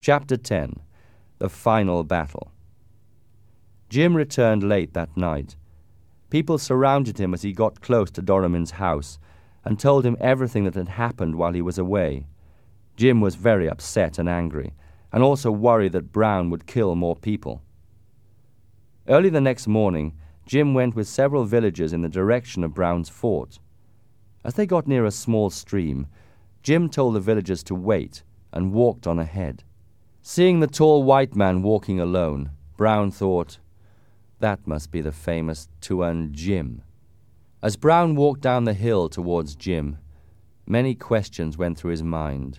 Chapter 10. The Final Battle. Jim returned late that night. People surrounded him as he got close to Doramin's house and told him everything that had happened while he was away. Jim was very upset and angry, and also worried that Brown would kill more people. Early the next morning, Jim went with several villagers in the direction of Brown's fort. As they got near a small stream, Jim told the villagers to wait and walked on ahead. Seeing the tall white man walking alone, Brown thought, "That must be the famous Tuan Jim." As Brown walked down the hill towards Jim, many questions went through his mind.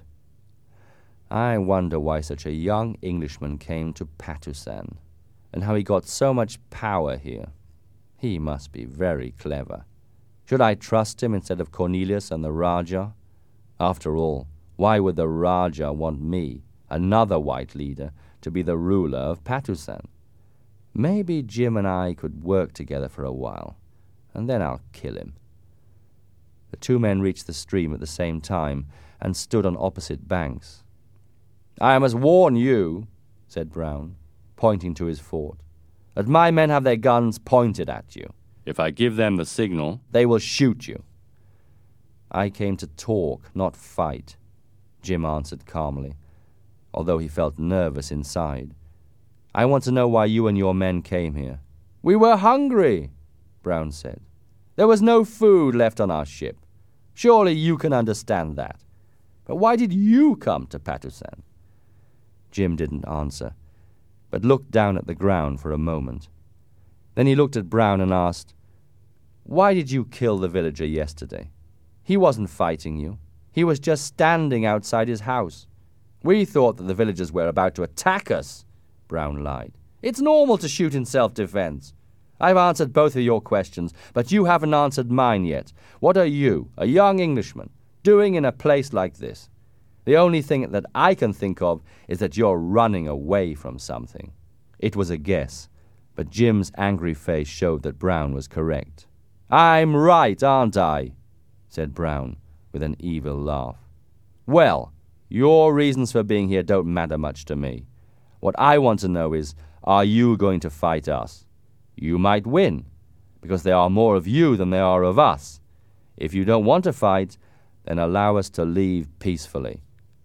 I wonder why such a young Englishman came to Patusan, and how he got so much power here. He must be very clever. Should I trust him instead of Cornelius and the Rajah? After all, why would the Rajah want me, another white leader, to be the ruler of Patusan? Maybe Jim and I could work together for a while, and then I'll kill him. The two men reached the stream at the same time and stood on opposite banks. "I must warn you," said Brown, pointing to his fort, "that my men have their guns pointed at you. If I give them the signal, they will shoot you." "I came to talk, not fight," Jim answered calmly, although he felt nervous inside. "I want to know why you and your men came here." "We were hungry," Brown said. "There was no food left on our ship. Surely you can understand that. But why did you come to Patusan?" Jim didn't answer, but looked down at the ground for a moment. Then he looked at Brown and asked, "Why did you kill the villager yesterday? He wasn't fighting you. He was just standing outside his house. We thought that the villagers were about to attack us," Brown lied. "It's normal to shoot in self-defense. I've answered both of your questions, but you haven't answered mine yet. What are you, a young Englishman, doing in a place like this? The only thing that I can think of is that you're running away from something." It was a guess, but Jim's angry face showed that Brown was correct. "I'm right, aren't I?" said Brown, with an evil laugh. "Well, your reasons for being here don't matter much to me. What I want to know is, are you going to fight us? You might win, because there are more of you than there are of us. If you don't want to fight, then allow us to leave peacefully."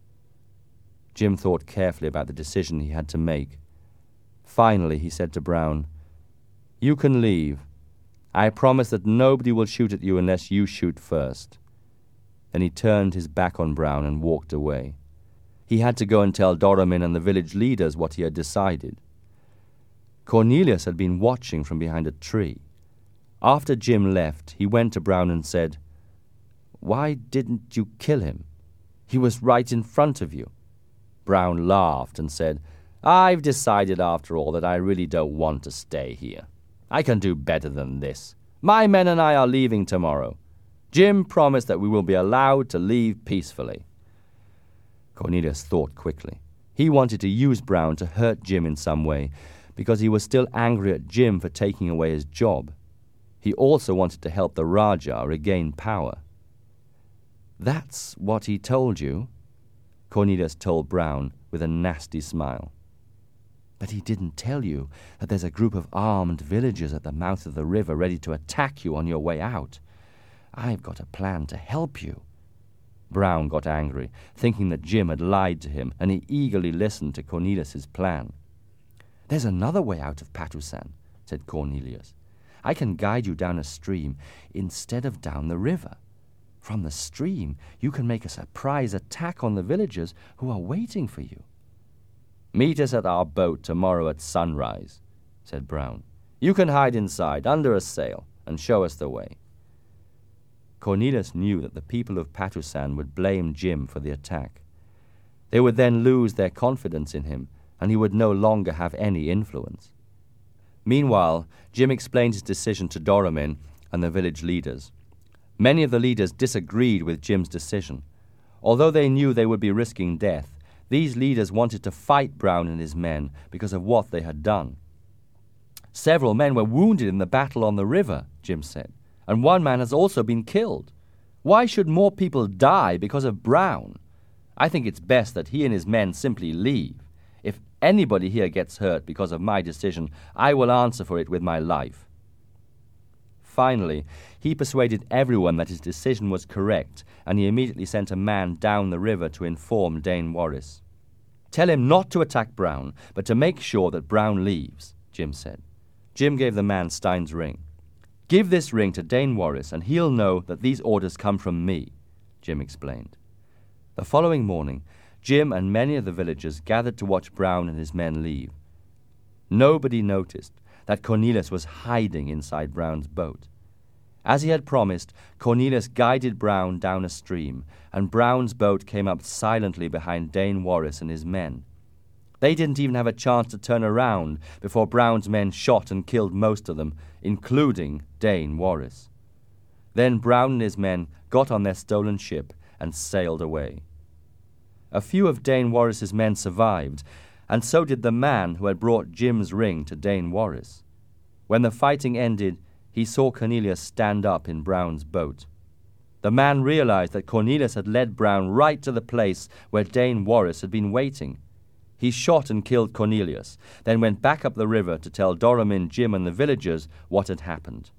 Jim thought carefully about the decision he had to make. Finally, he said to Brown, "You can leave. I promise that nobody will shoot at you unless you shoot first." Then he turned his back on Brown and walked away. He had to go and tell Doramin and the village leaders what he had decided. Cornelius had been watching from behind a tree. After Jim left, he went to Brown and said, "Why didn't you kill him? He was right in front of you." Brown laughed and said, "I've decided after all that I really don't want to stay here. I can do better than this. My men and I are leaving tomorrow. Jim promised that we will be allowed to leave peacefully." Cornelius thought quickly. He wanted to use Brown to hurt Jim in some way, because he was still angry at Jim for taking away his job. He also wanted to help the Rajah regain power. "That's what he told you?" Cornelius told Brown with a nasty smile. "But he didn't tell you that there's a group of armed villagers at the mouth of the river ready to attack you on your way out. I've got a plan to help you." Brown got angry, thinking that Jim had lied to him, and he eagerly listened to Cornelius's plan. "There's another way out of Patusan," said Cornelius. "I can guide you down a stream instead of down the river. From the stream, you can make a surprise attack on the villagers who are waiting for you." "Meet us at our boat tomorrow at sunrise," said Brown. "You can hide inside, under a sail, and show us the way." Cornelius knew that the people of Patusan would blame Jim for the attack. They would then lose their confidence in him, and he would no longer have any influence. Meanwhile, Jim explained his decision to Doramin and the village leaders. Many of the leaders disagreed with Jim's decision. Although they knew they would be risking death, these leaders wanted to fight Brown and his men because of what they had done. "Several men were wounded in the battle on the river," Jim said, "and one man has also been killed. Why should more people die because of Brown? I think it's best that he and his men simply leave. anybody here gets hurt because of my decision, I will answer for it with my life." Finally, he persuaded everyone that his decision was correct, and he immediately sent a man down the river to inform Dane Warris. "Tell him not to attack Brown, but to make sure that Brown leaves," Jim said. Jim gave the man Stein's ring. "Give this ring to Dane Warris, and he'll know that these orders come from me," Jim explained. The following morning, Jim and many of the villagers gathered to watch Brown and his men leave. Nobody noticed that Cornelius was hiding inside Brown's boat. As he had promised, Cornelius guided Brown down a stream, and Brown's boat came up silently behind Dane Warris and his men. They didn't even have a chance to turn around before Brown's men shot and killed most of them, including Dane Warris. Then Brown and his men got on their stolen ship and sailed away. A few of Dane Warris's men survived, and so did the man who had brought Jim's ring to Dane Warris. When the fighting ended, he saw Cornelius stand up in Brown's boat. The man realized that Cornelius had led Brown right to the place where Dane Warris had been waiting. He shot and killed Cornelius, then went back up the river to tell Doramin, Jim, and the villagers what had happened.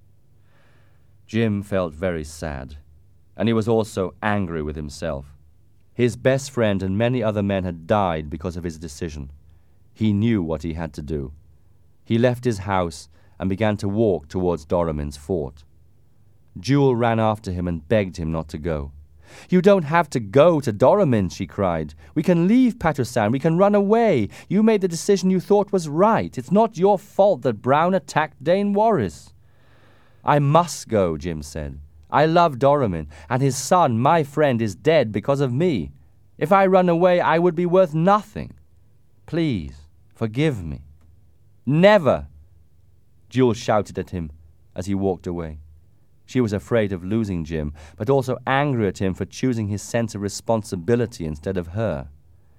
Jim felt very sad, and he was also angry with himself. His best friend and many other men had died because of his decision. He knew what he had to do. He left his house and began to walk towards Doramin's fort. Jewel ran after him and begged him not to go. "You don't have to go to Doramin," she cried. "We can leave Patusan. We can run away. You made the decision you thought was right. It's not your fault that Brown attacked Dane Warris." "I must go," Jim said. "I love Doramin, and his son, my friend, is dead because of me. If I run away, I would be worth nothing. Please, forgive me." "Never!" Jewel shouted at him as he walked away. She was afraid of losing Jim, but also angry at him for choosing his sense of responsibility instead of her.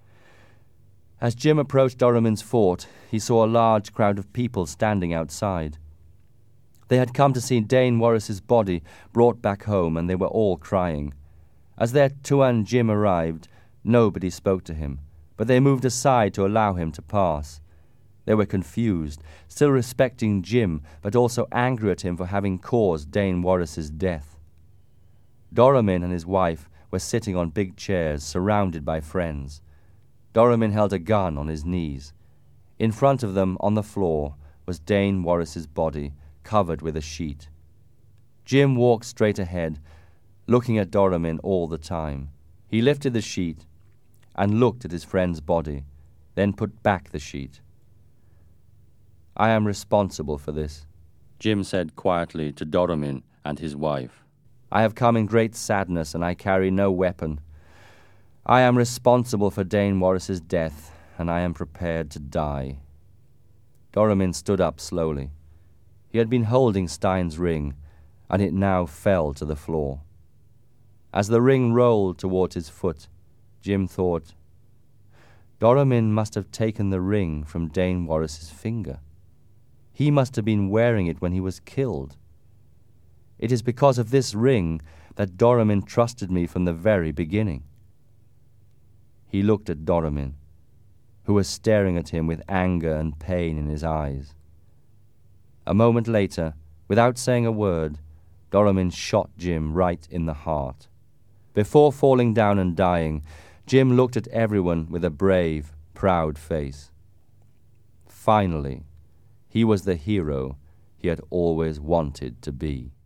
As Jim approached Doramin's fort, he saw a large crowd of people standing outside. They had come to see Dane Warris's body brought back home, and they were all crying. As their Tuan Jim arrived, nobody spoke to him, but they moved aside to allow him to pass. They were confused, still respecting Jim, but also angry at him for having caused Dane Warris's death. Doramin and his wife were sitting on big chairs, surrounded by friends. Doramin held a gun on his knees. In front of them, on the floor, was Dane Warris's body, covered with a sheet. Jim walked straight ahead, looking at Doramin all the time. He lifted the sheet and looked at his friend's body, then put back the sheet. "I am responsible for this," Jim said quietly to Doramin and his wife. "I have come in great sadness, and I carry no weapon. I am responsible for Dane Warris's death, and I am prepared to die." Doramin stood up slowly. He had been holding Stein's ring, and it now fell to the floor. As the ring rolled towards his foot, Jim thought, Doramin must have taken the ring from Dane Warris's finger. He must have been wearing it when he was killed. It is because of this ring that Doramin trusted me from the very beginning. He looked at Doramin, who was staring at him with anger and pain in his eyes. A moment later, without saying a word, Doramin shot Jim right in the heart. Before falling down and dying, Jim looked at everyone with a brave, proud face. Finally, he was the hero he had always wanted to be.